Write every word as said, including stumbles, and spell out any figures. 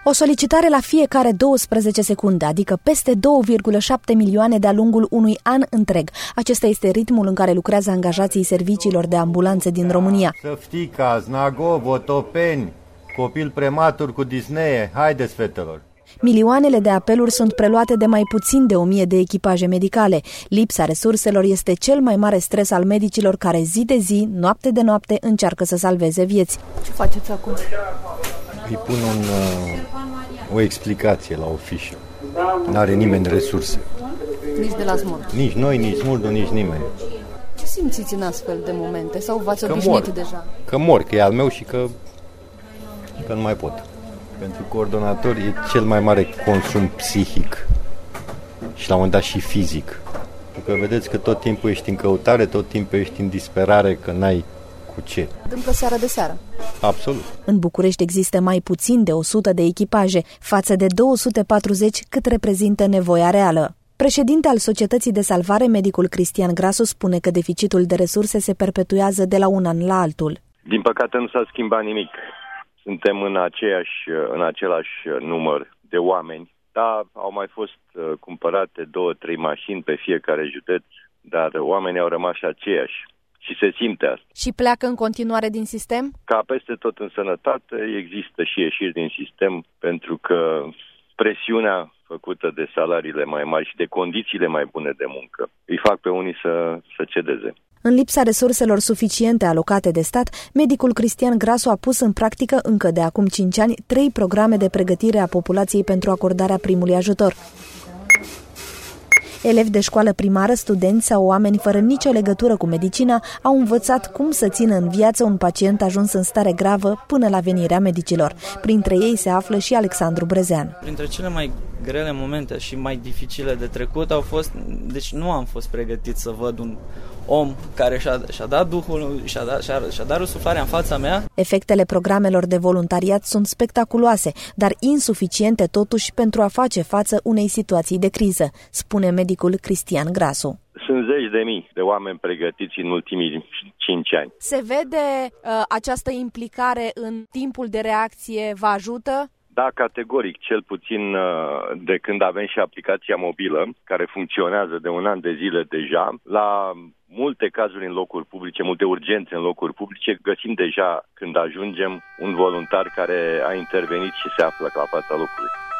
O solicitare la fiecare douăsprezece secunde, adică peste două virgulă șapte milioane de-a lungul unui an întreg. Acesta este ritmul în care lucrează angajații serviciilor de ambulanțe din România. Săftica, Znagov, Otopeni, copil prematur cu disnee, haideți fetelor! Milioanele de apeluri sunt preluate de mai puțin de o mie de echipaje medicale. Lipsa resurselor este cel mai mare stres al medicilor care zi de zi, noapte de noapte, încearcă să salveze vieți. Ce faceți acum? Îi pun un, o explicație la o fișă. N-are nimeni resurse. Nici de la smurd? Nici noi, nici smurdul, nici nimeni. Ce simțiți în astfel de momente? Sau v-ați obișnuit deja? Că mor, că e al meu și că, că nu mai pot. Pentru coordonator e cel mai mare consum psihic și la un moment dat și fizic. Pentru că vedeți că tot timpul ești în căutare, tot timpul ești în disperare că n-ai cu ce. Întâmplă seara de seară. Absolut. În București există mai puțin de o sută de echipaje, față de două sute patruzeci cât reprezintă nevoia reală. Președinte al Societății de Salvare, medicul Cristian Grasu, spune că deficitul de resurse se perpetuează de la un an la altul. Din păcate nu s-a schimbat nimic. Suntem în, aceeași, în același număr de oameni, dar au mai fost uh, cumpărate două, trei mașini pe fiecare județ, dar oamenii au rămas aceiași și se simte asta. Și pleacă în continuare din sistem? Ca peste tot în sănătate există și ieșiri din sistem, pentru că presiunea făcută de salariile mai mari și de condițiile mai bune de muncă îi fac pe unii să, să cedeze. În lipsa resurselor suficiente alocate de stat, medicul Cristian Grasu a pus în practică încă de acum cinci ani trei programe de pregătire a populației pentru acordarea primului ajutor. Elevi de școală primară, studenți sau oameni fără nicio legătură cu medicina au învățat cum să țină în viață un pacient ajuns în stare gravă până la venirea medicilor. Printre ei se află și Alexandru Brezean. Printre cele mai grele momente și mai dificile de trecut au fost, deci nu am fost pregătit să văd un om care și-a, și-a dat duhul, și-a dat, și-a, și-a dat răsuflarea în fața mea. Efectele programelor de voluntariat sunt spectaculoase, dar insuficiente totuși pentru a face față unei situații de criză, spune medicul Cristian Grasu. Sunt zeci de mii de oameni pregătiți în ultimii cinci ani. Se vede uh, această implicare în timpul de reacție vă ajută? Da, categoric, cel puțin de când avem și aplicația mobilă, care funcționează de un an de zile deja, la multe cazuri în locuri publice, multe urgențe în locuri publice, găsim deja, când ajungem, un voluntar care a intervenit și se află la fața locului.